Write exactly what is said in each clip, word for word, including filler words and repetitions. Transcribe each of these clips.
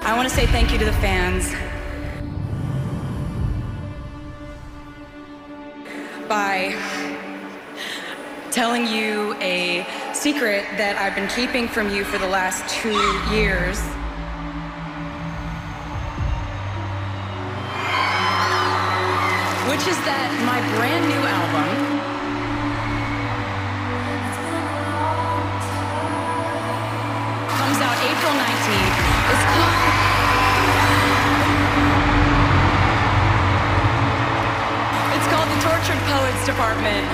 I want to say thank you to the fans by telling you a secret that I've been keeping from you for the last two years. Which is that my brand new album comes out April nineteenth. It's called It's called The Tortured Poets Department.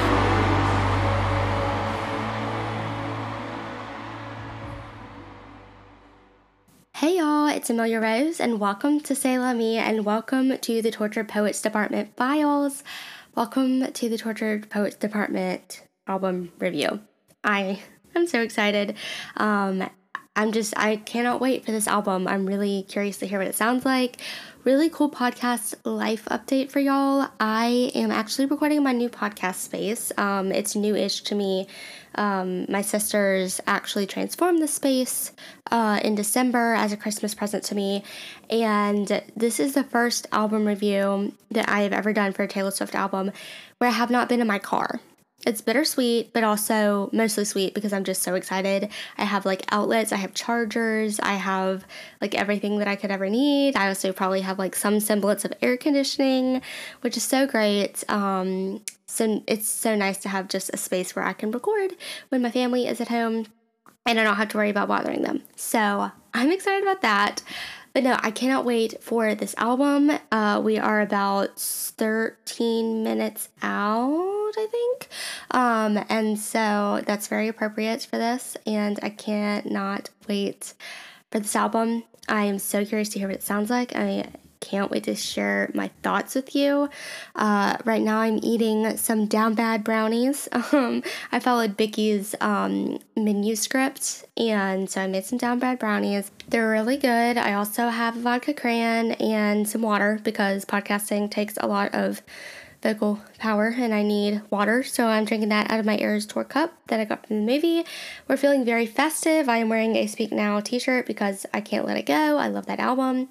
Hey y'all, it's Amelia Rose, and welcome to C'est La Me, and welcome to the Tortured Poets Department Files. Welcome to the Tortured Poets Department album review. I am so excited. Um, I'm just, I cannot wait for this album. I'm really curious to hear what it sounds like. Really cool podcast life update for y'all. I am actually recording in my new podcast space. Um, it's new-ish to me. Um, my sisters actually transformed the space uh, in December as a Christmas present to me, and this is the first album review that I have ever done for a Taylor Swift album where I have not been in my car. It's bittersweet, but also mostly sweet because I'm just so excited. I have like outlets, I have chargers, I have like everything that I could ever need. I also probably have like some semblance of air conditioning, which is so great. Um, so it's so nice to have just a space where I can record when my family is at home and I don't have to worry about bothering them. So I'm excited about that. But no, I cannot wait for this album. Uh, we are about thirteen minutes out, I think. Um, and so that's very appropriate for this. And I cannot wait for this album. I am so curious to hear what it sounds like. I can't wait to share my thoughts with you. Uh, right now I'm eating some Down Bad brownies. Um, I followed Vicky's um, menu script, and so I made some Down Bad brownies. They're really good. I also have a vodka crayon and some water because podcasting takes a lot of vocal power and I need water, so I'm drinking that out of my Eras Tour cup that I got from the movie. We're feeling very festive. I am wearing a Speak Now t-shirt because I can't let it go. I love that album,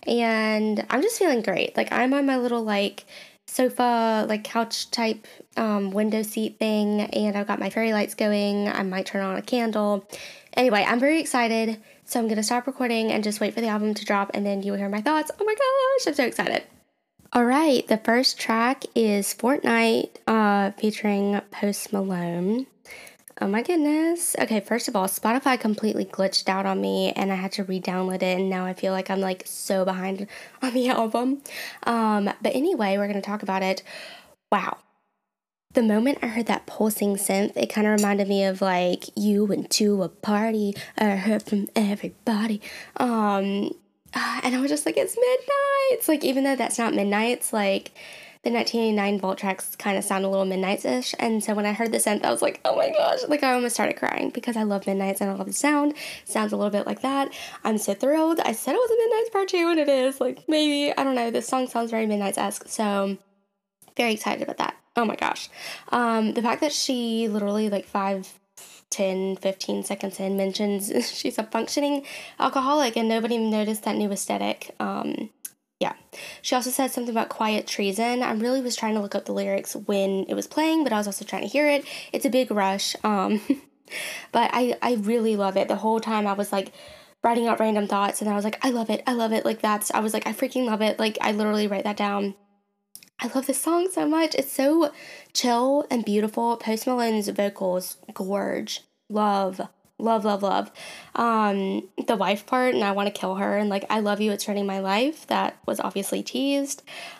and I'm just feeling great. Like, I'm on my little like sofa, like couch type um, window seat thing, and I've got my fairy lights going. I might turn on a candle. Anyway, I'm very excited, so I'm gonna stop recording and just wait for the album to drop, and then you will hear my thoughts. Oh my gosh, I'm so excited. All right, the first track is Fortnight uh, featuring Post Malone. Oh my goodness. Okay, first of all, Spotify completely glitched out on me and I had to re-download it, and now I feel like I'm like so behind on the album. Um, but anyway, we're going to talk about it. Wow. The moment I heard that pulsing synth, it kind of reminded me of like, you went to a party, I heard from everybody. Um... Uh, and I was just like, it's Midnights. Like, even though that's not Midnights, like, the nineteen eighty-nine Vault tracks kind of sound a little Midnights-ish. And so when I heard the synth, I was like, oh my gosh. Like, I almost started crying because I love Midnights and I love the sound. It sounds a little bit like that. I'm so thrilled. I said it was a Midnights part two, and it is. Like, maybe, I don't know. This song sounds very Midnights-esque. So, very excited about that. Oh my gosh. Um, the fact that she literally, like, five... ten, fifteen seconds in mentions she's a functioning alcoholic and nobody noticed that new aesthetic. Um, yeah. She also said something about quiet treason. I really was trying to look up the lyrics when it was playing, but I was also trying to hear it. It's a big rush. Um, but I, I really love it. The whole time I was like writing out random thoughts, and I was like, I love it. I love it. Like that's, I was like, I freaking love it. Like I literally write that down. I love this song so much. It's so chill and beautiful. Post Malone's vocals, gorge. Love, love, love, love. Um, the wife part, and I want to kill her, and like, I love you, it's ruining my life. That was obviously teased.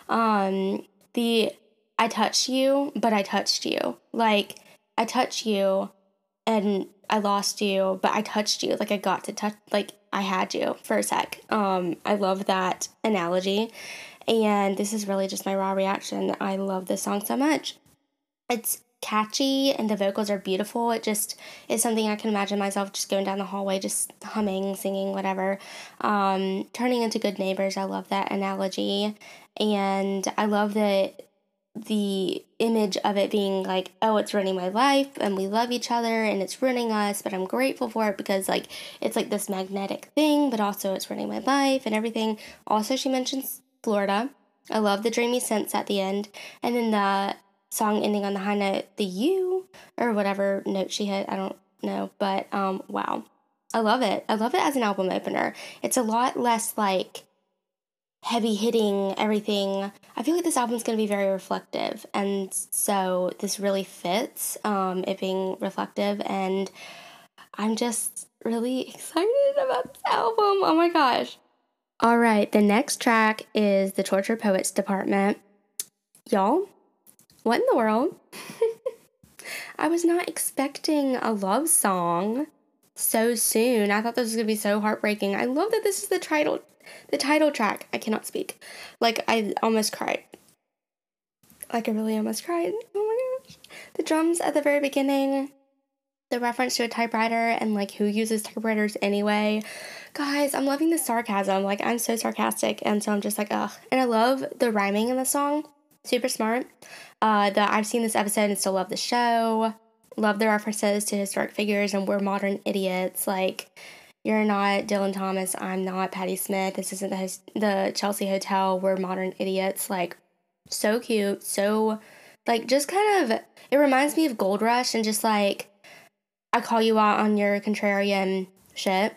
Um, the I touched you, but I touched you. Like, I touched you, and I lost you, but I touched you. Like, I got to touch, like, I had you for a sec. Um, I love that analogy. And this is really just my raw reaction. I love this song so much. It's catchy and the vocals are beautiful. It just is something I can imagine myself just going down the hallway, just humming, singing, whatever. Um, turning into good neighbors. I love that analogy. And I love that the image of it being like, oh, it's ruining my life and we love each other and it's ruining us, but I'm grateful for it because like it's like this magnetic thing, but also it's ruining my life and everything. Also, she mentions Florida. I love the dreamy sense at the end. And then the song ending on the high note, the U, or whatever note she hit, I don't know. But, um, wow. I love it. I love it as an album opener. It's a lot less, like, heavy-hitting everything. I feel like this album's going to be very reflective. And so this really fits, um, it being reflective. And I'm just really excited about this album. Oh, my gosh. All right, the next track is the Tortured Poets Department. Y'all, what in the world? I was not expecting a love song so soon. I thought this was going to be so heartbreaking. I love that this is the title, the title track. I cannot speak. Like, I almost cried. Like, I really almost cried. Oh my gosh. The drums at the very beginning, the reference to a typewriter and, like, who uses typewriters anyway. Guys, I'm loving the sarcasm. Like, I'm so sarcastic, and so I'm just like, ugh. And I love the rhyming in the song. Super smart. Uh, the I've seen this episode and still love the show. Love the references to historic figures and we're modern idiots. Like, you're not Dylan Thomas. I'm not Patti Smith. This isn't the, host- the Chelsea Hotel. We're modern idiots. Like, so cute. So, like, just kind of, it reminds me of Gold Rush and just, like, I call you out on your contrarian shit.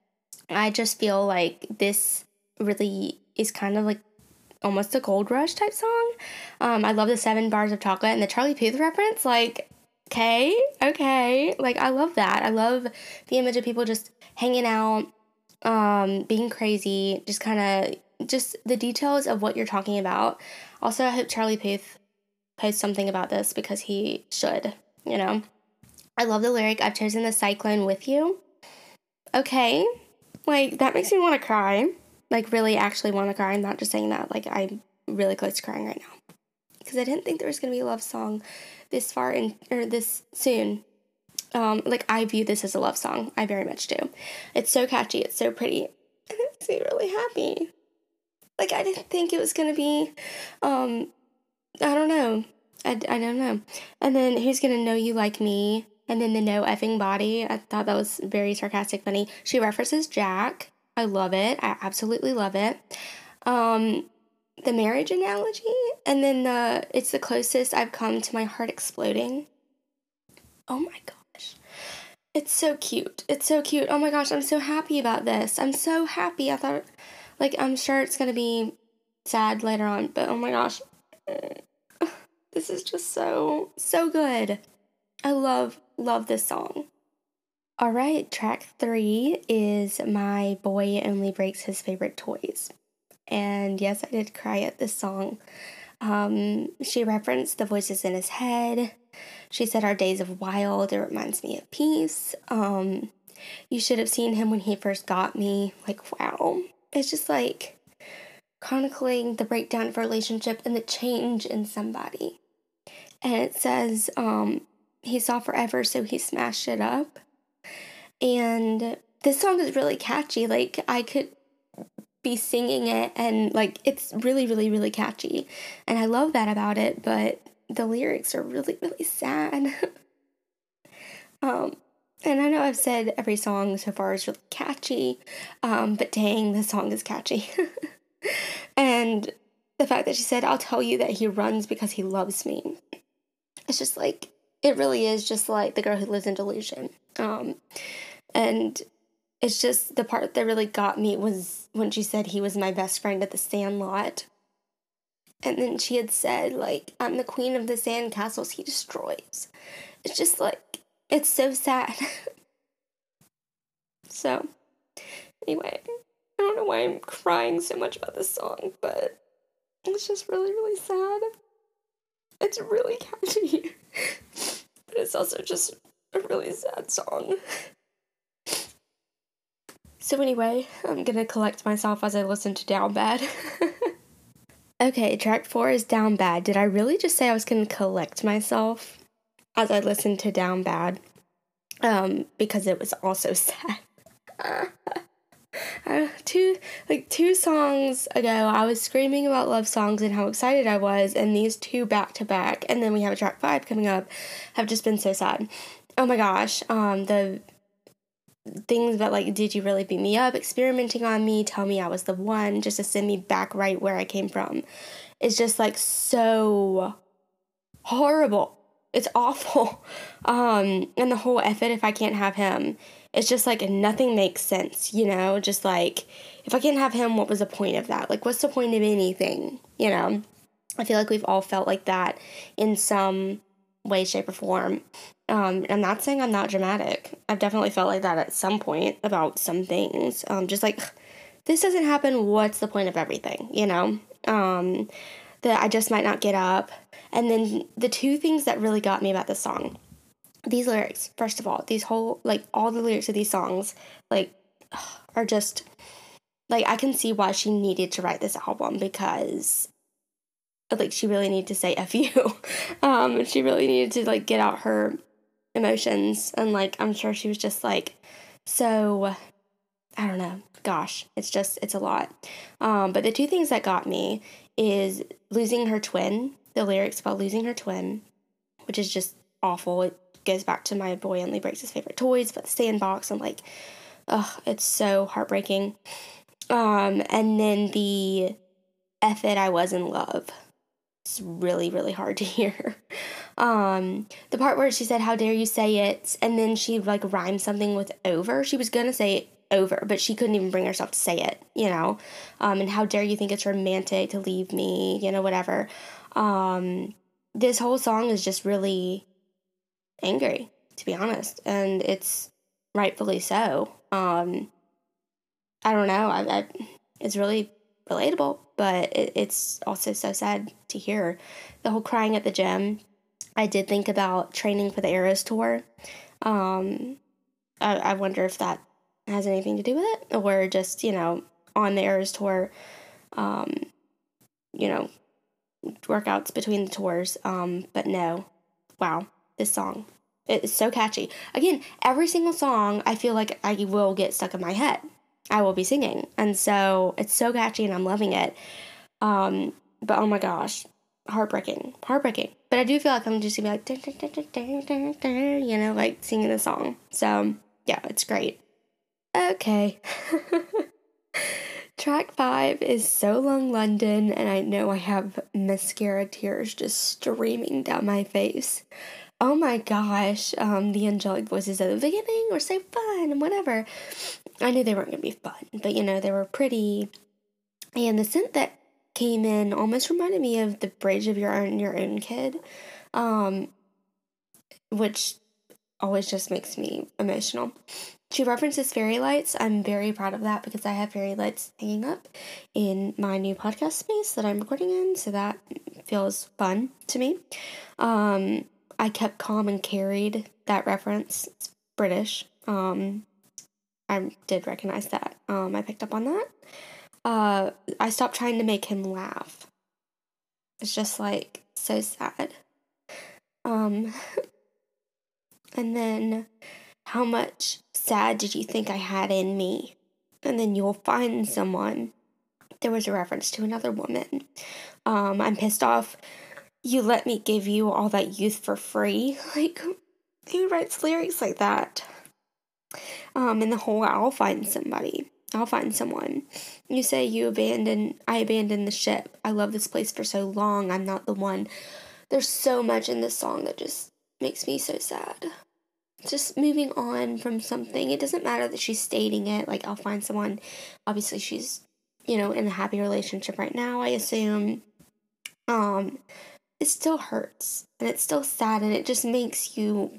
I just feel like this really is kind of like almost a Gold Rush type song. Um, I love the seven bars of chocolate and the Charlie Puth reference. Like, okay, okay. Like, I love that. I love the image of people just hanging out, um, being crazy, just kind of, just the details of what you're talking about. Also, I hope Charlie Puth posts something about this because he should, you know. I love the lyric, I've chosen the cyclone with you. Okay. Like, that makes me want to cry. Like, really actually want to cry. I'm not just saying that. Like, I'm really close to crying right now. Because I didn't think there was going to be a love song this far in, or this soon. Um, like, I view this as a love song. I very much do. It's so catchy. It's so pretty. And it makes me really happy. Like, I didn't think it was going to be, um, I don't know. I, I don't know. And then, who's going to know you like me? And then the no effing body. I thought that was very sarcastic, funny. She references Jack. I love it. I absolutely love it. Um, the marriage analogy. And then the, it's the closest I've come to my heart exploding. Oh my gosh. It's so cute. It's so cute. Oh my gosh, I'm so happy about this. I'm so happy. I thought, like, I'm sure it's going to be sad later on. But oh my gosh. This is just so, so good. I love, love this song. All right, track three is My Boy Only Breaks His Favorite Toys. And yes, I did cry at this song. Um, she referenced the voices in his head. She said, our days of wild, it reminds me of peace. Um, you should have seen him when he first got me. Like, wow. It's just like chronicling the breakdown of a relationship and the change in somebody. And it says, um, he saw forever, so he smashed it up. And this song is really catchy. Like, I could be singing it, and, like, it's really, really, really catchy. And I love that about it, but the lyrics are really, really sad. um, and I know I've said every song so far is really catchy, um, but dang, this song is catchy. And the fact that she said, I'll tell you that he runs because he loves me. It's just like, it really is just like the girl who lives in delusion. Um, and it's just the part that really got me was when she said he was my best friend at the Sandlot. And then she had said, like, I'm the queen of the sandcastles he destroys. It's just like, it's so sad. So, anyway, I don't know why I'm crying so much about this song, but it's just really, really sad. It's really catchy. But it's also just a really sad song. So anyway, I'm gonna collect myself as I listen to Down Bad. Okay, track four is Down Bad. Did I really just say I was gonna collect myself as I listened to Down Bad? Um, because it was also sad. I uh, two like two songs ago, I was screaming about love songs and how excited I was, and these two back to back, and then we have a track five coming up, have just been so sad. Oh my gosh, um, the things about like, did you really beat me up, experimenting on me, tell me I was the one, just to send me back right where I came from. It's just like so horrible. It's awful. Um, and the whole F it if I can't have him. It's just like nothing makes sense, you know? Just like, if I can't have him, what was the point of that? Like, what's the point of anything, you know? I feel like we've all felt like that in some way, shape, or form. Um, I'm not saying I'm not dramatic. I've definitely felt like that at some point about some things. Um, just like, this doesn't happen, what's the point of everything, you know? Um, that I just might not get up. And then the two things that really got me about this song, these lyrics, first of all, these whole, like, all the lyrics of these songs, like, are just, like, I can see why she needed to write this album, because, like, she really needed to say F you. um, she really needed to, like, get out her emotions, and, like, I'm sure she was just, like, so, I don't know, gosh, it's just, it's a lot. Um, but the two things that got me is losing her twin, the lyrics about losing her twin, which is just awful. It goes back to my boy only breaks his favorite toys, but the sandbox, I'm like, ugh, it's so heartbreaking. Um, and then the F it, I was in love. It's really, really hard to hear. Um, the part where she said, how dare you say it, and then she, like, rhymed something with over. She was gonna say it over, but she couldn't even bring herself to say it, you know? Um, and how dare you think it's romantic to leave me, you know, whatever. Um, this whole song is just really angry, to be honest, and it's rightfully so. Um, I don't know, I, I, it's really relatable, but it, it's also so sad to hear. The whole crying at the gym, I did think about training for the Eras tour. Um, I, I wonder if that has anything to do with it, or just, you know, on the Eras tour, um, you know, workouts between the tours. Um, but no, wow, this song, it is so catchy. Again, every single song, I feel like I will get stuck in my head. I will be singing, and so it's so catchy, and I'm loving it. Um, but oh my gosh, heartbreaking, heartbreaking. But I do feel like I'm just gonna be like, you know, like singing the song. So yeah, it's great. Okay. Track five is So Long London, and I know I have mascara tears just streaming down my face. Oh my gosh, um, the angelic voices at the beginning were so fun and whatever. I knew they weren't going to be fun, but you know, they were pretty. And the synth that came in almost reminded me of the Bridge of Your Own, Your Own Kid, um, which always just makes me emotional. She references fairy lights. I'm very proud of that because I have fairy lights hanging up in my new podcast space that I'm recording in, so that feels fun to me. Um, I kept calm and carried. That reference. It's British. Um, I did recognize that. Um, I picked up on that. Uh, I stopped trying to make him laugh. It's just like so sad. Um, and then how much sad did you think I had in me? And then you'll find someone. There was a reference to another woman. Um, I'm pissed off. You let me give you all that youth for free. Like, who writes lyrics like that? Um, and the whole, I'll find somebody. I'll find someone. You say you abandoned, I abandoned the ship. I love this place for so long. I'm not the one. There's so much in this song that just makes me so sad. Just moving on from something. It doesn't matter that she's stating it. Like, I'll find someone. Obviously, she's, you know, in a happy relationship right now, I assume. Um, it still hurts. And it's still sad. And it just makes you...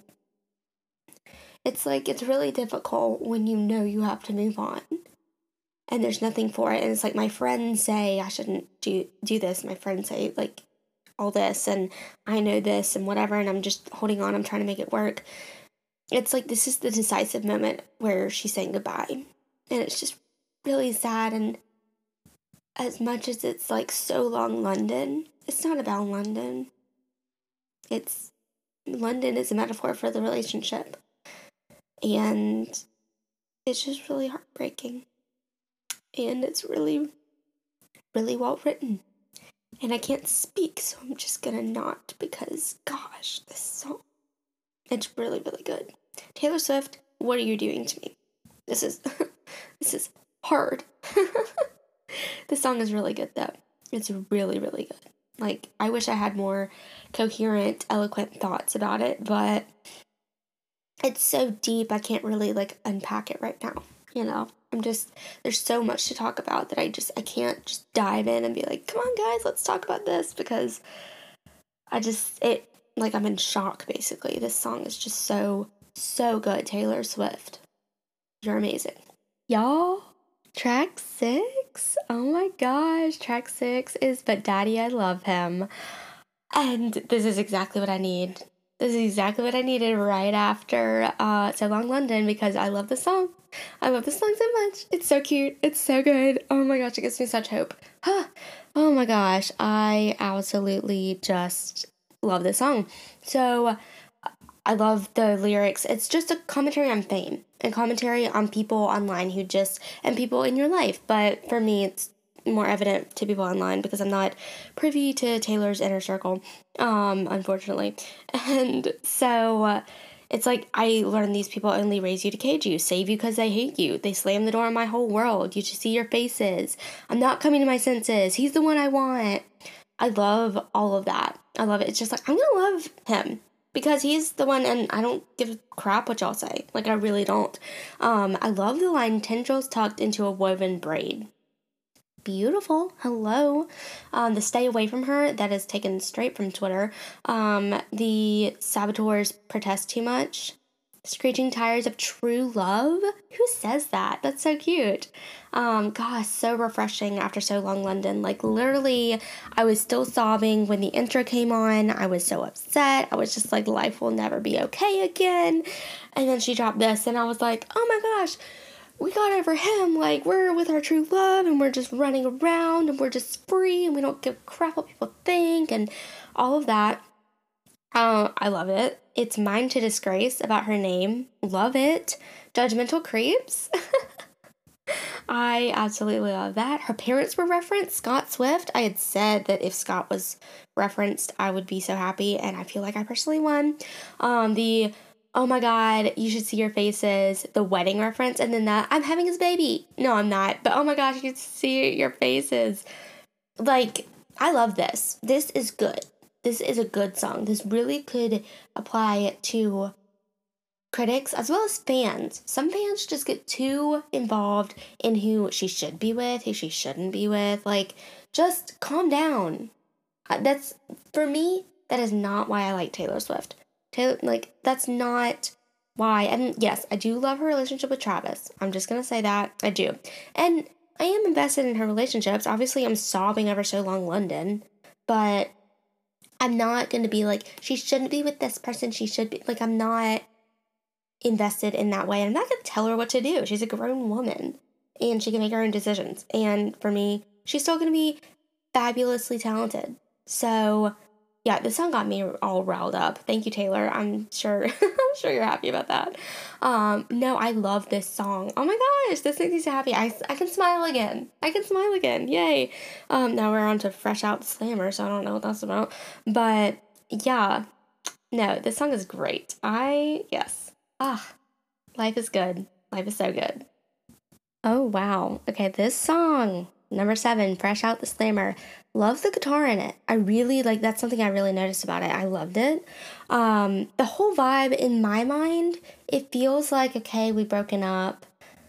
It's like, it's really difficult when you know you have to move on. And there's nothing for it. And it's like, my friends say I shouldn't do, do this. My friends say, like, all this. And I know this and whatever. And I'm just holding on. I'm trying to make it work. It's like, this is the decisive moment where she's saying goodbye. And it's just really sad. And as much as it's like So Long London, it's not about London. It's, London is a metaphor for the relationship. And it's just really heartbreaking. and it's really, really well written. And I can't speak, so I'm just gonna not, because, gosh, this song, it's really, really good. Taylor Swift, what are you doing to me? This is, this is hard. This song is really good, though. It's really, really good. Like, I wish I had more coherent, eloquent thoughts about it, but it's so deep, I can't really, like, unpack it right now, you know? I'm just, there's so much to talk about that I just, I can't just dive in and be like, come on, guys, let's talk about this, because I just, it, like, I'm in shock, basically. This song is just so, so good. Taylor Swift, you're amazing. Y'all, track six? Oh my gosh, track six is But Daddy, I Love Him. And this is exactly what I need. This is exactly what I needed right after uh, So Long London, because I love this song. I love this song so much. It's so cute. It's so good. Oh my gosh, it gives me such hope. Huh. Oh my gosh, I absolutely just love this song. So I love the lyrics. It's just a commentary on fame and commentary on people online who just, and people in your life. But for me, it's more evident to people online because I'm not privy to Taylor's inner circle, um, unfortunately. And so uh, it's like, I learned these people only raise you to cage you, save you because they hate you. They slam the door on my whole world. You should see your faces. I'm not coming to my senses. He's the one I want. I love all of that. I love it. It's just like, I'm going to love him because he's the one, and I don't give a crap what y'all say. Like, I really don't. Um, I love the line, tendrils tucked into a woven braid. Beautiful. Hello. Um, the stay away from her, that is taken straight from Twitter. Um, the saboteurs protest too much. Screeching tires of true love. Who says that? That's so cute. Um, gosh, so refreshing after So Long London. Like, literally, I was still sobbing when the intro came on. I was so upset. I was just like, life will never be okay again. And then she dropped this, and I was like, oh my gosh, we got over him. Like, we're with our true love, and we're just running around, and we're just free, and we don't give a crap what people think, and all of that. Uh, I love it. It's Mine to Disgrace about her name. Love it. Judgmental Creeps. I absolutely love that. Her parents were referenced. Scott Swift. I had said that if Scott was referenced, I would be so happy, and I feel like I personally won. Um, the oh my god, you should see your faces, the wedding reference, and then that, I'm having his baby. No, I'm not, but oh my gosh, you should see your faces. Like, I love this. This is good. This is a good song. This really could apply to critics as well as fans. Some fans just get too involved in who she should be with, who she shouldn't be with. Like, just calm down. That's, for me, that is not why I like Taylor Swift. Taylor, like, that's not why. And yes, I do love her relationship with Travis. I'm just going to say that. I do. And I am invested in her relationships. Obviously, I'm sobbing over So Long London. But I'm not going to be like, she shouldn't be with this person. She should be. Like, I'm not invested in that way. I'm not going to tell her what to do. She's a grown woman. And she can make her own decisions. And for me, she's still going to be fabulously talented. So yeah, the song got me all riled up. Thank you, Taylor. I'm sure I'm sure you're happy about that. Um, no, I love this song. Oh my gosh, this makes me so happy. I, I can smile again. I can smile again. Yay. Um, now we're on to Fresh Out the Slammer, so I don't know what that's about. But yeah, no, this song is great. I, yes. Ah, life is good. Life is so good. Oh, wow. Okay, this song, number seven, Fresh Out the Slammer. Love the guitar in it. I really, like, that's something I really noticed about it. I loved it. Um, the whole vibe, in my mind, it feels like, okay, we've broken up,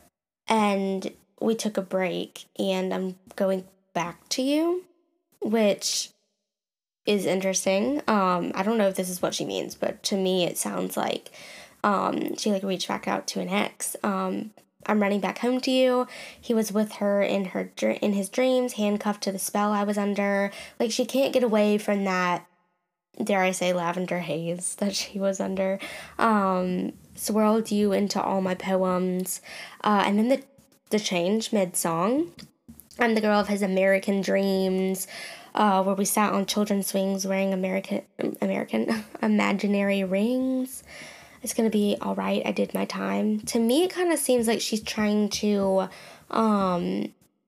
and we took a break, and I'm going back to you, which is interesting. Um, I don't know if this is what she means, but to me, it sounds like um, she, like, reached back out to an ex. Um, I'm running back home to you. He was with her in her in his dreams, handcuffed to the spell I was under. Like, she can't get away from that, dare I say, lavender haze that she was under. Um, swirled you into all my poems. Uh, and then the, the change mid-song. I'm the girl of his American dreams, uh, where we sat on children's swings wearing American, American imaginary rings. It's going to be all right. I did my time. To me, it kind of seems like she's trying to um,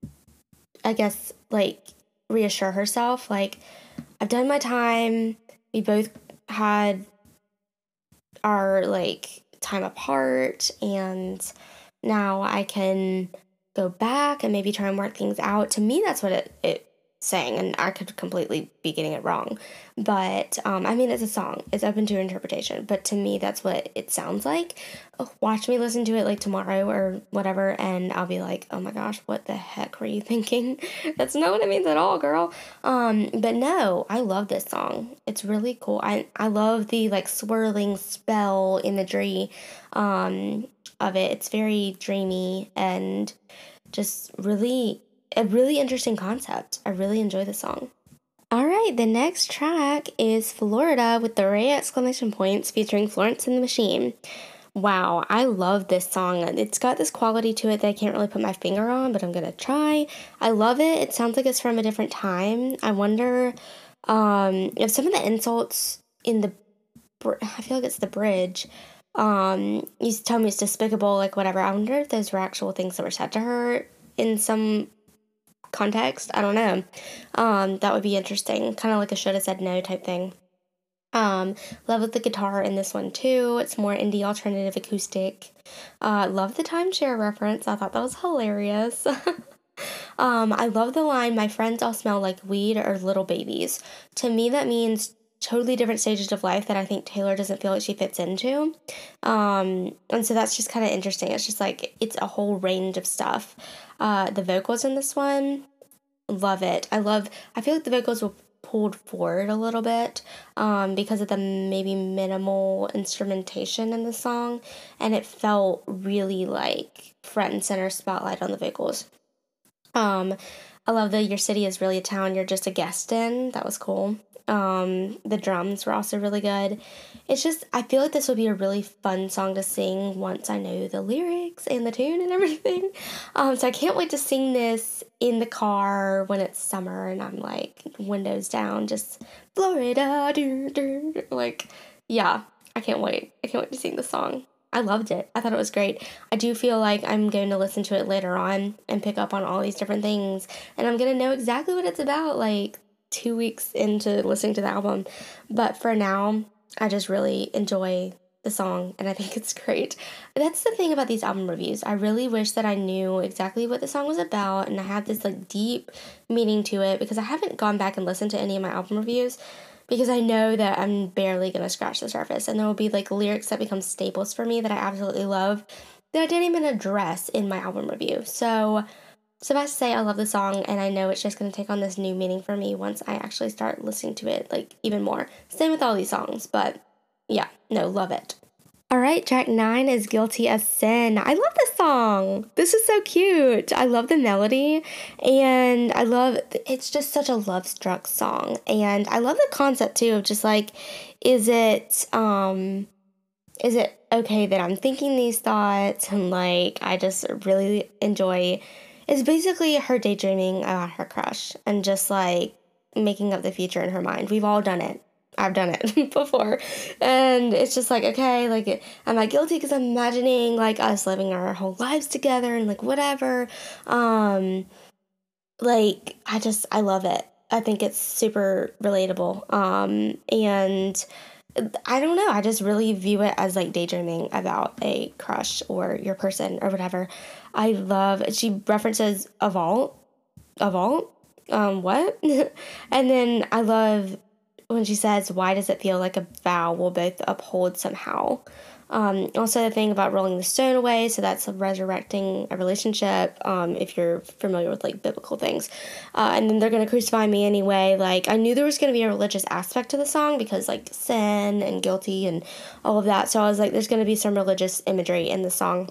I guess, like, reassure herself. Like, I've done my time. We both had our, like, time apart, and now I can go back and maybe try and work things out. To me, that's what it, it saying, and I could completely be getting it wrong. But, um, I mean, it's a song. It's open to interpretation. But to me, that's what it sounds like. Watch me listen to it, like, tomorrow or whatever, and I'll be like, oh my gosh, what the heck were you thinking? That's not what it means at all, girl. Um, but no, I love this song. It's really cool. I, I love the, like, swirling spell imagery, um, of it. It's very dreamy and just really a really interesting concept. I really enjoy the song. All right, the next track is Florida with the Ray exclamation points featuring Florence and the Machine. Wow, I love this song. It's got this quality to it that I can't really put my finger on, but I'm going to try. I love it. It sounds like it's from a different time. I wonder um, if some of the insults in the, br- I feel like it's the bridge, um, you tell me it's despicable, like whatever. I wonder if those were actual things that were said to her in some context. I don't know. Um, that would be interesting. Kind of like a should have said no type thing. Um, love with the guitar in this one too. It's more indie alternative acoustic. Uh, love the timeshare reference. I thought that was hilarious. um, I love the line, my friends all smell like weed or little babies. To me, that means totally different stages of life that I think Taylor doesn't feel like she fits into. Um, and so that's just kind of interesting. It's just like, it's a whole range of stuff. Uh, the vocals in this one, love it. I love, I feel like the vocals were pulled forward a little bit um, because of the maybe minimal instrumentation in the song, and it felt really like front and center spotlight on the vocals. Um, I love the Your City is Really a Town You're Just a Guest In. That was cool. Um, the drums were also really good. It's just, I feel like this would be a really fun song to sing once I know the lyrics and the tune and everything. Um, so I can't wait to sing this in the car when it's summer and I'm like windows down, just Florida, doo, doo, like, yeah, I can't wait. I can't wait to sing the song. I loved it. I thought it was great. I do feel like I'm going to listen to it later on and pick up on all these different things, and I'm going to know exactly what it's about, like, two weeks into listening to the album. But for now, I just really enjoy the song, and I think it's great. That's the thing about these album reviews. I really wish that I knew exactly what the song was about, and I had this, like, deep meaning to it, because I haven't gone back and listened to any of my album reviews, because I know that I'm barely going to scratch the surface, and there will be, like, lyrics that become staples for me that I absolutely love that I didn't even address in my album review. So, suffice to say, I love the song, and I know it's just going to take on this new meaning for me once I actually start listening to it, like, even more. Same with all these songs, but, yeah, no, love it. All right, track nine is Guilty as Sin. I love this song. This is so cute. I love the melody, and I love, it's just such a love-struck song, and I love the concept, too, of just, like, is it, um, is it okay that I'm thinking these thoughts, and, like, I just really enjoy, it's basically her daydreaming about her crush, and just, like, making up the future in her mind. We've all done it. I've done it before, and it's just like, okay, like, am I guilty because I'm imagining, like, us living our whole lives together and, like, whatever, um, like, I just, I love it. I think it's super relatable, um, and I don't know, I just really view it as, like, daydreaming about a crush or your person or whatever. I love, she references a vault, a vault, um, what? And then I love when she says, why does it feel like a vow we'll both uphold somehow? Um, also the thing about rolling the stone away, so that's resurrecting a relationship, um, if you're familiar with, like, biblical things. Uh, and then they're going to crucify me anyway. Like, I knew there was going to be a religious aspect to the song because, like, sin and guilty and all of that. So I was like, there's going to be some religious imagery in the song.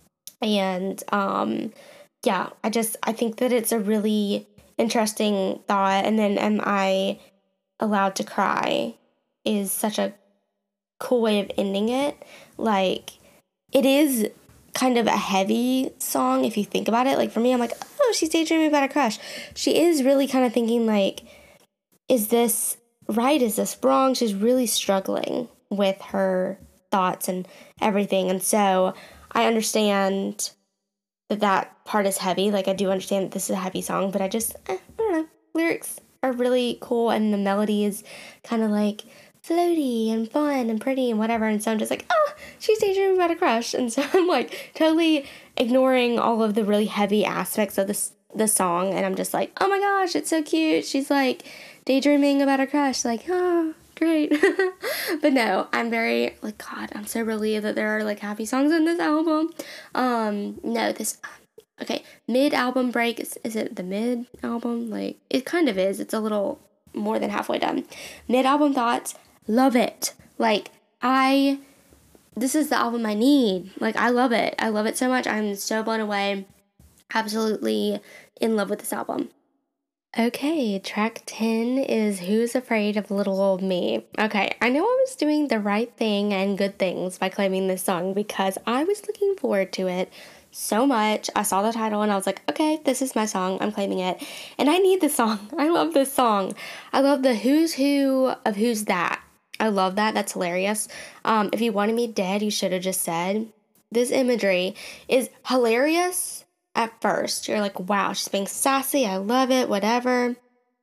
And, um, yeah, I just, I think that it's a really interesting thought. And then am I allowed to cry is such a cool way of ending it. Like, it is kind of a heavy song if you think about it. Like, for me, I'm like, oh, she's daydreaming about a crush. She is really kind of thinking, like, is this right? Is this wrong? She's really struggling with her thoughts and everything. And so I understand that that part is heavy. Like, I do understand that this is a heavy song, but I just, eh, I don't know. Lyrics are really cool, and the melody is kind of like floaty and fun and pretty and whatever. And so I'm just like, oh, she's daydreaming about a crush. And so I'm like totally ignoring all of the really heavy aspects of this the song, and I'm just like, oh my gosh, it's so cute. She's like daydreaming about her crush. Like, oh, great. But no, I'm very like, God, I'm so relieved that there are like happy songs in this album. Um, no, this. Okay, mid-album break, is, is it the mid-album? Like, it kind of is. It's a little more than halfway done. Mid-album thoughts, love it. Like, I, this is the album I need. Like, I love it. I love it so much. I'm so blown away. Absolutely in love with this album. Okay, track ten is Who's Afraid of Little Old Me. Okay, I know I was doing the right thing and good things by claiming this song because I was looking forward to it so much. I saw the title and I was like, okay, this is my song. I'm claiming it. And I need this song. I love this song. I love the who's who of who's that. I love that. That's hilarious. Um, if you wanted me dead, you should have just said. This imagery is hilarious at first. You're like, wow, she's being sassy. I love it, whatever.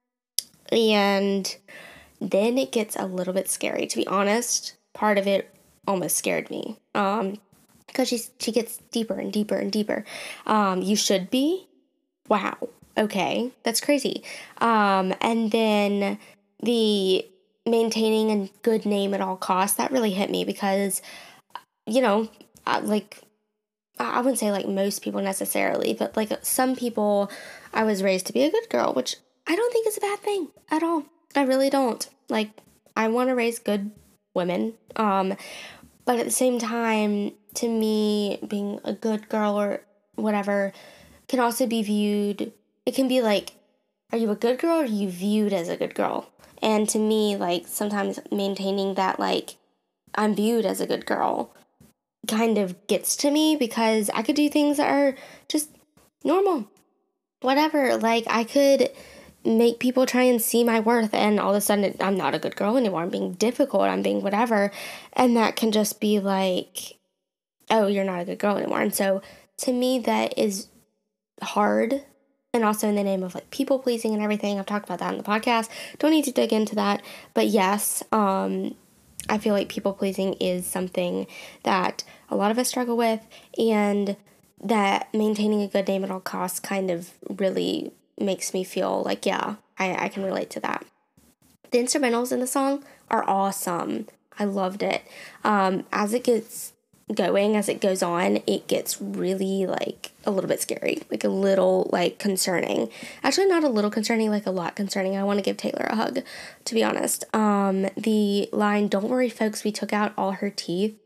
And then it gets a little bit scary. To be honest, part of it almost scared me. Um, because she's she gets deeper and deeper and deeper. Um, you should be. Wow. Okay, that's crazy. Um, and then the maintaining a good name at all costs, that really hit me because, you know, uh, like, I wouldn't say like most people necessarily, but like some people, I was raised to be a good girl, which I don't think is a bad thing at all. I really don't. Like, I want to raise good women. Um, but at the same time, to me, being a good girl or whatever can also be viewed, it can be like, are you a good girl or are you viewed as a good girl? And to me, like, sometimes maintaining that, like, I'm viewed as a good girl kind of gets to me because I could do things that are just normal. Whatever. Like, I could make people try and see my worth and all of a sudden I'm not a good girl anymore. I'm being difficult. I'm being whatever. And that can just be like, oh, you're not a good girl anymore. And so to me, that is hard. And also in the name of like people pleasing and everything. I've talked about that in the podcast. Don't need to dig into that. But yes, um, I feel like people pleasing is something that a lot of us struggle with, and that maintaining a good name at all costs kind of really makes me feel like, yeah, I, I can relate to that. The instrumentals in the song are awesome. I loved it. Um, as it gets going, as it goes on, it gets really like a little bit scary, like a little like concerning. Actually, not a little concerning, like a lot concerning. I want to give Taylor a hug, to be honest. Um, the line, "Don't worry, folks, we took out all her teeth."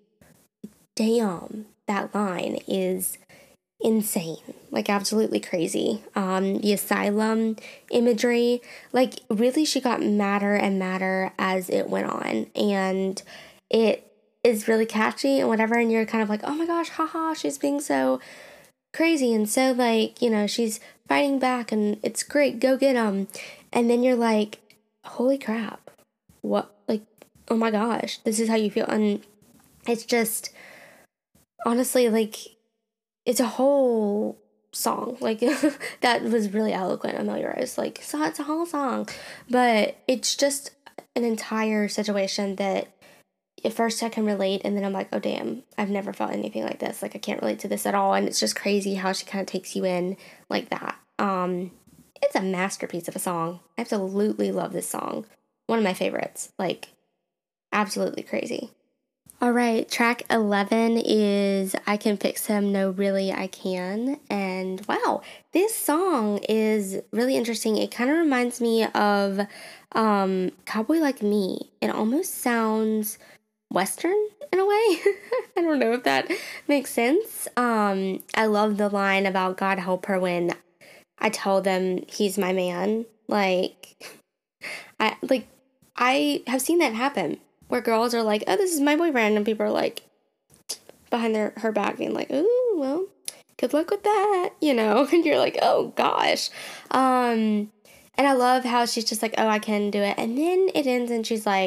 Damn, that line is insane, like absolutely crazy. Um, the asylum imagery, like really, she got madder and madder as it went on, and it is really catchy and whatever, and you're kind of like, oh my gosh, haha, she's being so crazy and so like, you know, she's fighting back and it's great, go get 'em. And then you're like, holy crap, what, like, oh my gosh, this is how you feel. And it's just, honestly, like, it's a whole song. Like, that was really eloquent, Amelia Rose. Like, so it's a whole song, but it's just an entire situation that at first I can relate, and then I'm like, oh damn, I've never felt anything like this. Like, I can't relate to this at all. And it's just crazy how she kind of takes you in like that. Um, it's a masterpiece of a song. I absolutely love this song. One of my favorites. Like, absolutely crazy. All right, track eleven is I Can Fix Him, No Really I Can. And wow, this song is really interesting. It kind of reminds me of um, Cowboy Like Me. It almost sounds Western in a way. I don't know if that makes sense. Um, I love the line about God help her when I tell them he's my man. Like, I like I have seen that happen where girls are like, oh, this is my boyfriend, and people are like behind their her back being like, oh, well, good luck with that, you know. And you're like, oh gosh. Um, and I love how she's just like, oh, I can do it, and then it ends and she's like,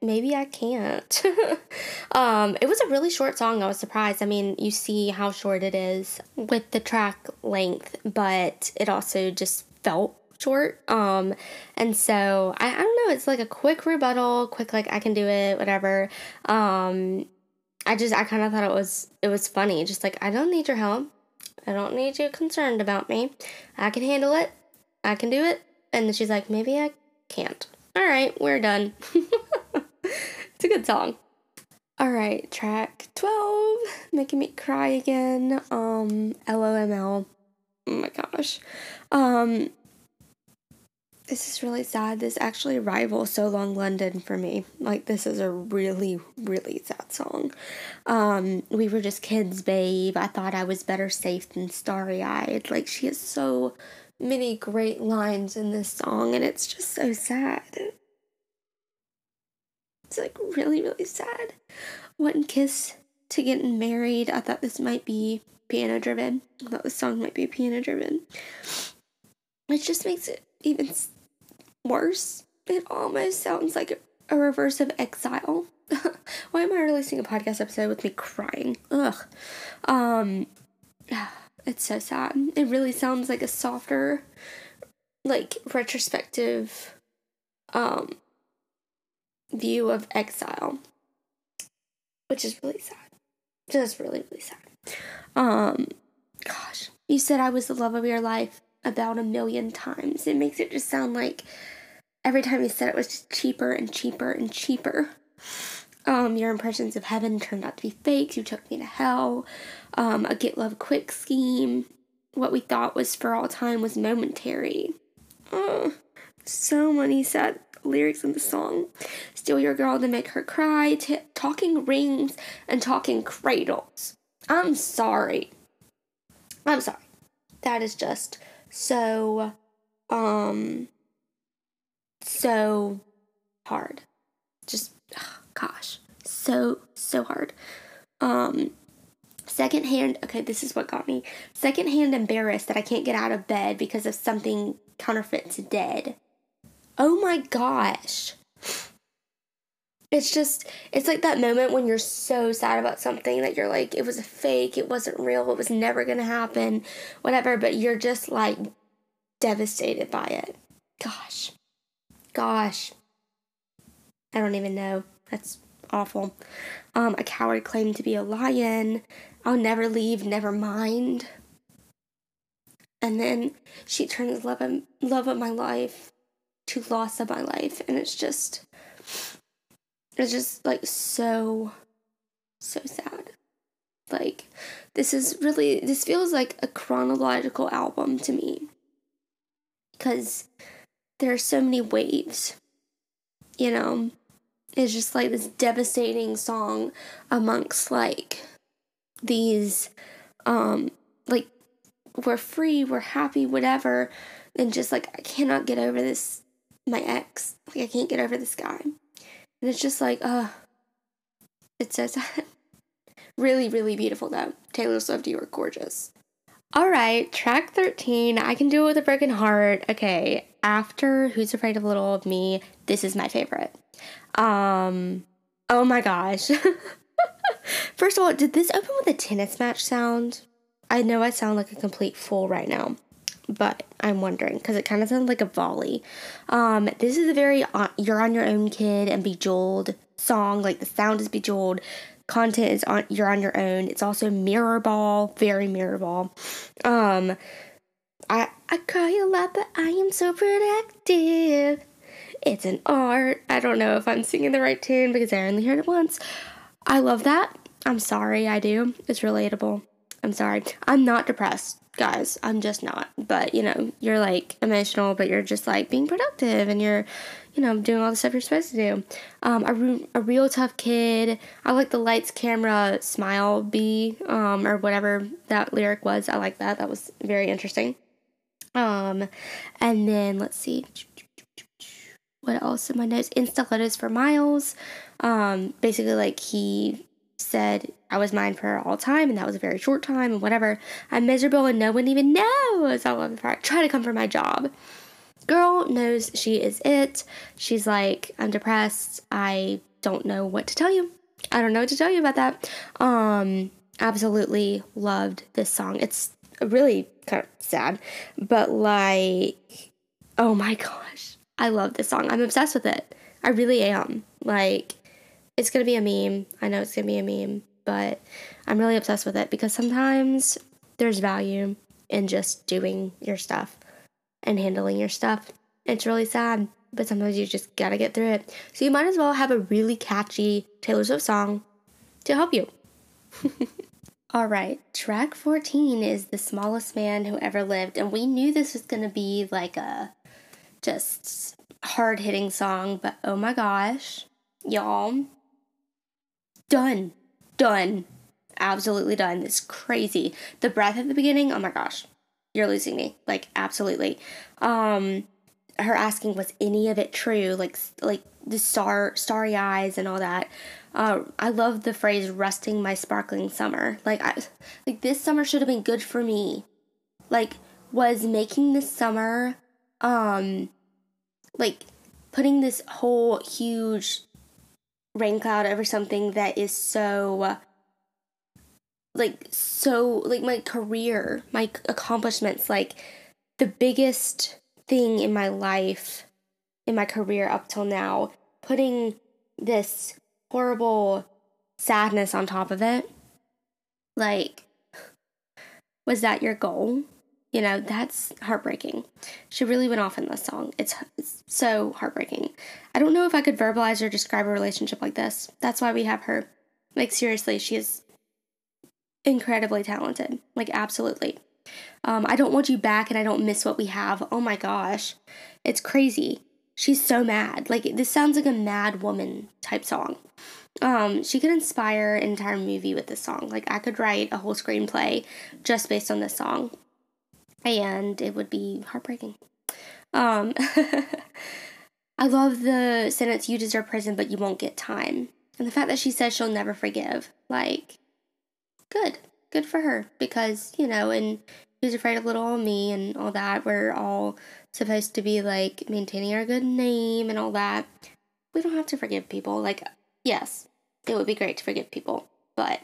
maybe I can't. um, it was a really short song. I was surprised. I mean, you see how short it is with the track length, but it also just felt short. Um, and so I, I don't know. It's like a quick rebuttal, quick like I can do it, whatever. Um, I just I kind of thought it was it was funny. Just like, I don't need your help. I don't need you concerned about me. I can handle it. I can do it. And then she's like, maybe I can't. All right, we're done. It's a good song. All right, track twelve, making me cry again. Um, L O M L. Oh my gosh. Um, this is really sad. This actually rivals So Long London for me. Like, this is a really, really sad song. Um, we were just kids, babe. I thought I was better safe than starry-eyed. Like, she has so many great lines in this song, and it's just so sad. It's like really, really sad. One kiss to getting married. I thought this might be piano driven. I thought this song might be piano driven. It just makes it even worse. It almost sounds like a reverse of Exile. Why am I releasing a podcast episode with me crying? Ugh. Um, it's so sad. It really sounds like a softer, like, retrospective, um, view of Exile, which is really sad. Just really, really sad. Um, gosh, you said I was the love of your life about a million times. It makes it just sound like every time you said it was just cheaper and cheaper and cheaper. Um, your impressions of heaven turned out to be fake. You took me to hell. Um, a get love quick scheme. What we thought was for all time was momentary. Oh, so many sad lyrics in the song. Steal your girl to make her cry. T- talking rings and talking cradles. I'm sorry. I'm sorry. That is just so, um, so hard. Just, oh, gosh, so, so hard. Um, secondhand, okay, this is what got me. Secondhand embarrassed that I can't get out of bed because of something counterfeit to dead. Oh my gosh. It's just, it's like that moment when you're so sad about something that you're like, it was a fake, it wasn't real, it was never gonna happen, whatever, but you're just like devastated by it. Gosh. Gosh. I don't even know. That's awful. Um, a coward claimed to be a lion. I'll never leave, never mind. And then she turns love of, love of my life to loss of my life. And it's just, it's just like so, so sad. Like, this is really, this feels like a chronological album to me. Because there are so many waves, you know. It's just like this devastating song amongst like these, um, like, we're free, we're happy, whatever. And just like, I cannot get over this, my ex. Like, I can't get over this guy. And it's just like, uh, it's so sad. Really, really beautiful though. Taylor Swift, you are gorgeous. Alright, track thirteen, I Can Do It With a Broken Heart. Okay, after Who's Afraid of Little of Me, this is my favorite. Um, oh my gosh. First of all, did this open with a tennis match sound? I know I sound like a complete fool right now, but I'm wondering, because it kind of sounds like a volley. Um, this is a very uh, You're On Your Own Kid and Bejeweled song. Like, the sound is Bejeweled. Content is on You're On Your Own. It's also Mirror Ball, very Mirror Ball. Um, I I cry a lot, but I am so protective. It's an art. I don't know if I'm singing the right tune because I only heard it once. I love that. I'm sorry, I do. It's relatable. I'm sorry. I'm not depressed, guys. I'm just not. But, you know, you're like emotional, but you're just like being productive and you're, you know, doing all the stuff you're supposed to do. Um, a, re- a real tough kid. I like the lights, camera, smile, be, um, or whatever that lyric was. I like that. That was very interesting. Um, and then let's see. What else in my notes? Insta letters for Miles. Um, basically, like, he said I was mine for all time, and that was a very short time, and whatever. I'm miserable, and no one even knows. I love the part. Try to come for my job. Girl knows she is it. She's like, I'm depressed. I don't know what to tell you. I don't know what to tell you about that. Um, absolutely loved this song. It's really kind of sad, but like, oh my gosh, I love this song. I'm obsessed with it. I really am. Like, it's going to be a meme. I know it's going to be a meme, but I'm really obsessed with it because sometimes there's value in just doing your stuff and handling your stuff. It's really sad, but sometimes you just gotta get through it. So you might as well have a really catchy Taylor Swift song to help you. All right, track fourteen is The Smallest Man Who Ever Lived, and we knew this was gonna be like a just hard-hitting song, but oh my gosh, y'all, done, done, absolutely done. It's crazy. The breath at the beginning, oh my gosh, you're losing me, like, absolutely. Um, her asking, was any of it true? Like, like the star, starry eyes and all that. Uh, I love the phrase, rusting my sparkling summer. Like, I, like, this summer should have been good for me. Like, was making this summer, um, like, putting this whole huge rain cloud over something that is so, like, so, like, my career, my accomplishments, like, the biggest thing in my life, in my career up till now, putting this horrible sadness on top of it, like, was that your goal? You know, that's heartbreaking. She really went off in this song. It's, it's so heartbreaking. I don't know if I could verbalize or describe a relationship like this. That's why we have her. Like, seriously, she is incredibly talented. Like, absolutely. Um, I don't want you back and I don't miss what we have. Oh my gosh. It's crazy. She's so mad. Like, this sounds like a mad woman type song. Um, she could inspire an entire movie with this song. Like, I could write a whole screenplay just based on this song. And it would be heartbreaking. Um, I love the sentence, you deserve prison, but you won't get time. And the fact that she says she'll never forgive. Like, good. Good for her. Because, you know, and Who's Afraid of Little Old Me and all that, we're all supposed to be, like, maintaining our good name and all that. We don't have to forgive people. Like, yes, it would be great to forgive people, but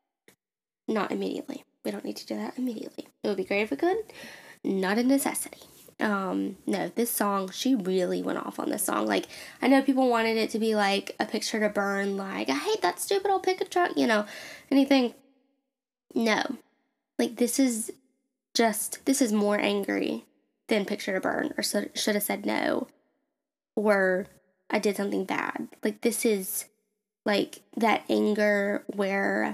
not immediately. We don't need to do that immediately. It would be great if we could. Not a necessity. Um, no, this song, she really went off on this song. Like, I know people wanted it to be, like, a picture to burn, like, I hate that stupid old pickup truck, you know, anything. No. Like, this is just, this is more angry than Picture to Burn, or so, should have said no, or I did something bad. Like, this is, like, that anger where,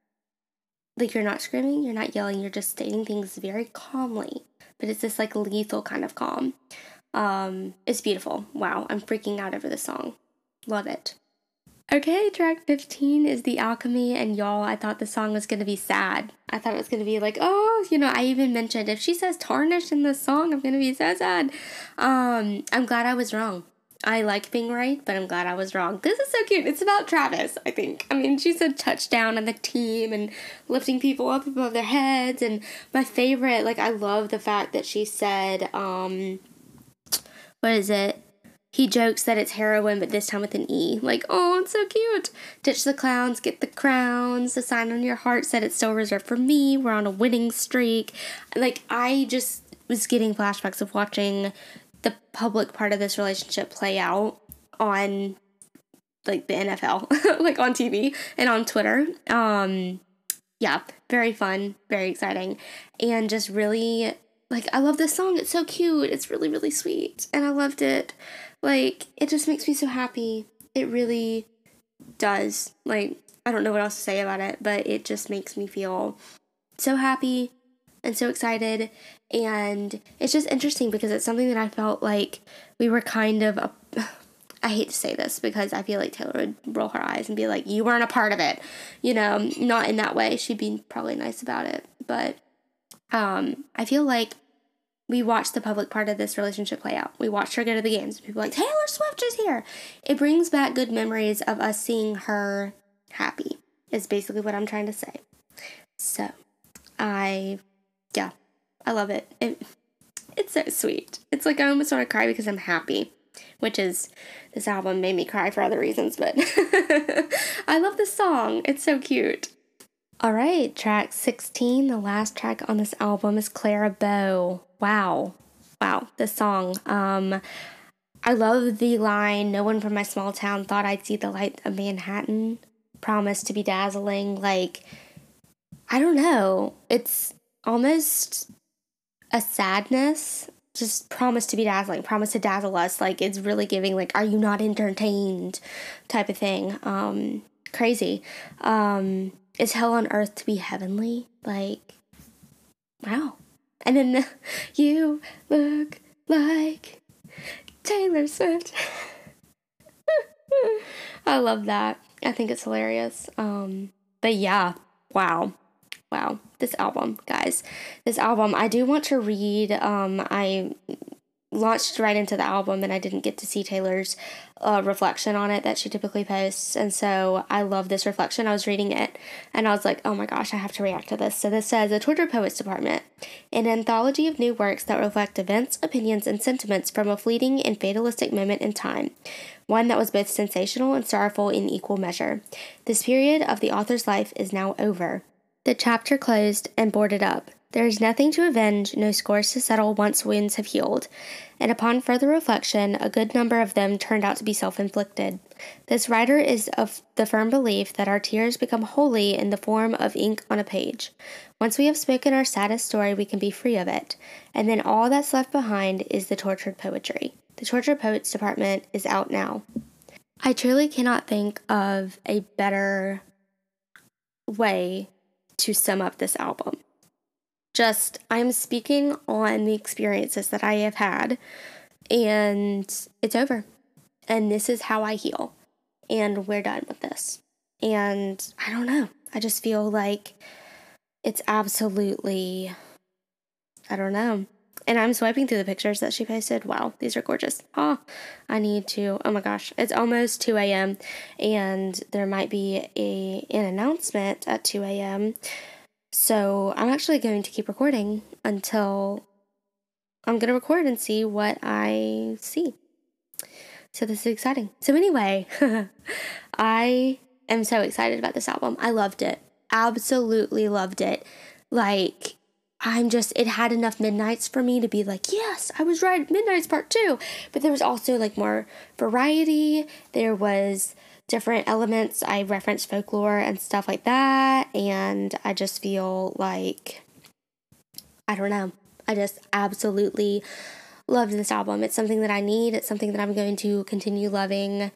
like, you're not screaming, you're not yelling, you're just stating things very calmly, but it's this, like, lethal kind of calm. Um, it's beautiful. Wow, I'm freaking out over this song. Love it. Okay, track fifteen is The Alchemy, and y'all, I thought the song was going to be sad. I thought it was going to be like, oh, you know, I even mentioned, if she says tarnish in this song, I'm going to be so sad. Um, I'm glad I was wrong. I like being right, but I'm glad I was wrong. This is so cute. It's about Travis, I think. I mean, she said touchdown on the team and lifting people up above their heads, and my favorite, like, I love the fact that she said, um, what is it? He jokes that it's heroin, but this time with an E. Like, oh, it's so cute. Ditch the clowns, get the crowns. The sign on your heart said it's still reserved for me. We're on a winning streak. Like, I just was getting flashbacks of watching the public part of this relationship play out on, like, the N F L. Like, on T V and on Twitter. Um, yeah, very fun, very exciting. And just really, like, I love this song. It's so cute. It's really, really sweet. And I loved it. Like, it just makes me so happy. It really does. Like, I don't know what else to say about it, but it just makes me feel so happy and so excited. And it's just interesting because it's something that I felt like we were kind of, a, I hate to say this because I feel like Taylor would roll her eyes and be like, you weren't a part of it. You know, not in that way. She'd be probably nice about it. But um, I feel like we watched the public part of this relationship play out. We watched her go to the games. People were like, Taylor Swift is here. It brings back good memories of us seeing her happy, is basically what I'm trying to say. So, I, yeah, I love it. it. It's so sweet. It's like I almost want to cry because I'm happy. which is, this album made me cry for other reasons, but I love this song. It's so cute. All right, track sixteen, the last track on this album is Clara Bow. Wow. Wow, this song. Um, I love the line, no one from my small town thought I'd see the light of Manhattan, promised to be dazzling. Like, I don't know. It's almost a sadness, just promise to be dazzling, promise to dazzle us. Like, it's really giving, like, are you not entertained type of thing. Um, crazy. Um, is hell on earth to be heavenly? Like, wow. And then the, you look like Taylor Swift. I love that. I think it's hilarious. Um, but yeah, wow. Wow. This album, guys. This album, I do want to read. Um, I launched right into the album and I didn't get to see Taylor's uh, reflection on it that she typically posts. And so I love this reflection. I was reading it and I was like, oh my gosh, I have to react to this. So this says, The Tortured Poets Department, an anthology of new works that reflect events, opinions, and sentiments from a fleeting and fatalistic moment in time. One that was both sensational and sorrowful in equal measure. This period of the author's life is now over. The chapter closed and boarded up. There is nothing to avenge, no scores to settle once wounds have healed. And upon further reflection, a good number of them turned out to be self-inflicted. This writer is of the firm belief that our tears become holy in the form of ink on a page. Once we have spoken our saddest story, we can be free of it. And then all that's left behind is the tortured poetry. The Tortured Poets Department is out now. I truly cannot think of a better way to sum up this album. Just, I'm speaking on the experiences that I have had, and it's over. And this is how I heal. And we're done with this. And I don't know. I just feel like it's absolutely, I don't know. And I'm swiping through the pictures that she posted. Wow, these are gorgeous. Oh, I need to, oh my gosh. It's almost two a.m. and there might be a an announcement at two a.m. So I'm actually going to keep recording until I'm going to record and see what I see. So this is exciting. So anyway, I am so excited about this album. I loved it. Absolutely loved it. Like, I'm just, it had enough Midnights for me to be like, yes, I was right, Midnights part two. But there was also like more variety. There was different elements. I referenced folklore and stuff like that. And I just feel like, I don't know. I just absolutely loved this album. It's something that I need. It's something that I'm going to continue loving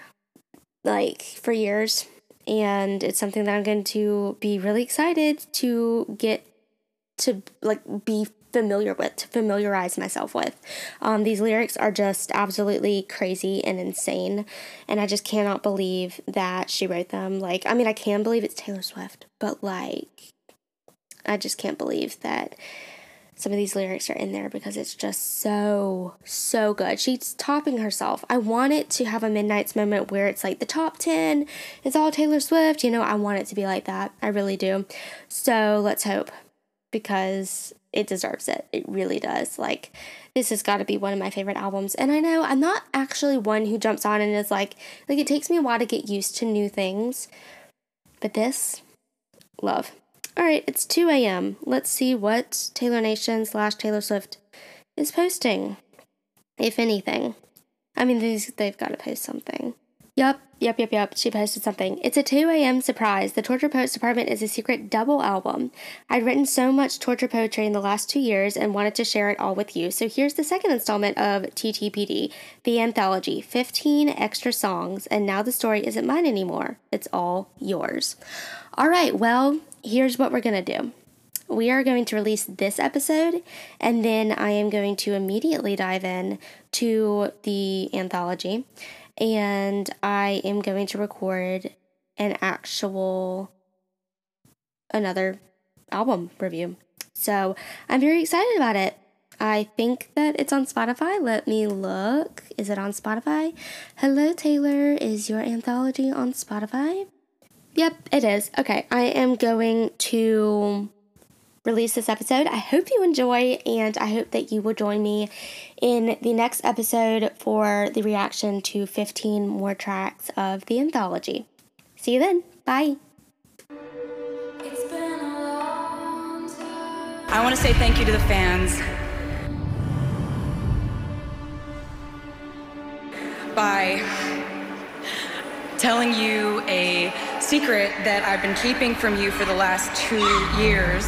like for years. And it's something that I'm going to be really excited to get to like be familiar with, to familiarize myself with. Um, these lyrics are just absolutely crazy and insane, and I just cannot believe that she wrote them. Like, I mean, I can believe it's Taylor Swift, but like, I just can't believe that some of these lyrics are in there because it's just so, so good. She's topping herself. I want it to have a Midnights moment where it's like the top ten, it's all Taylor Swift, you know, I want it to be like that. I really do. So let's hope, because it deserves it. It really does. Like, this has got to be one of my favorite albums. And I know I'm not actually one who jumps on and is like, like it takes me a while to get used to new things. But this, love. All right, it's two a.m. Let's see what Taylor Nation slash Taylor Swift is posting, if anything. I mean, these, they've got to post something. Yep, yep, yep, yep. She posted something. It's a two a.m. surprise. The Tortured Poets Department is a secret double album. I'd written so much torture poetry in the last two years and wanted to share it all with you. So here's the second installment of T T P D, the anthology. fifteen extra songs, and now the story isn't mine anymore. It's all yours. All right, well, here's what we're going to do. We are going to release this episode, and then I am going to immediately dive in to the anthology. And I am going to record an actual, another album review. So I'm very excited about it. I think that it's on Spotify. Let me look. Is it on Spotify? Hello, Taylor. Is your anthology on Spotify? Yep, it is. Okay, I am going to release this episode. I hope you enjoy, and I hope that you will join me in the next episode for the reaction to fifteen more tracks of the anthology. See you then. Bye. I want to say thank you to the fans by telling you a secret that I've been keeping from you for the last two years.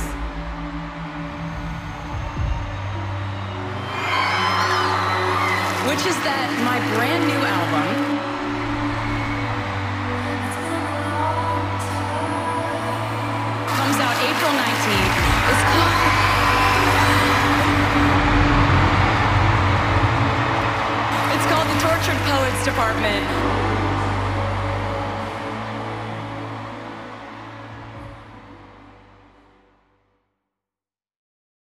Which is that my brand new album comes out April nineteenth. It's called, it's called The Tortured Poets Department